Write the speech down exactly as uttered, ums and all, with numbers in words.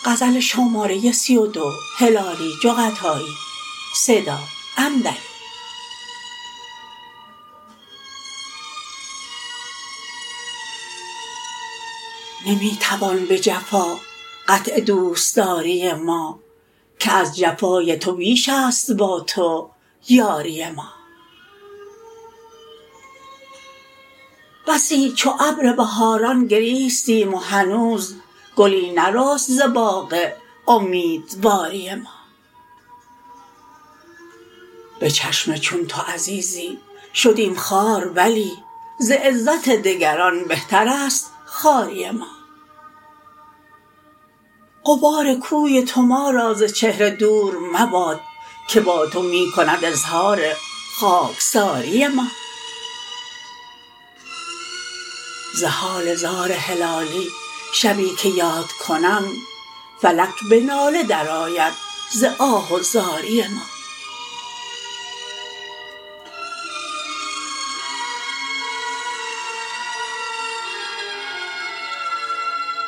غزل شماره سی و دو هلالی جغتایی صدا عمدلی. نمی توان به جفا قطع دوستداری ما، که از جفای تو بیش است با تو یاری ما. بسی چو ابر بهاران گریستیم و هنوز گلی نرست ز باغ امیدواری ما. به چشم چون تو عزیزی شدیم خوار، ولی ز عزت دگران بهتر است خواری ما. غبار کوی تو ما را ز چهره دور مباد، که با تو می کند اظهار خاکساری ما. ز حال زار هلالی شبی که یاد کنم، فلک به ناله درآید ز آه و زاری ما.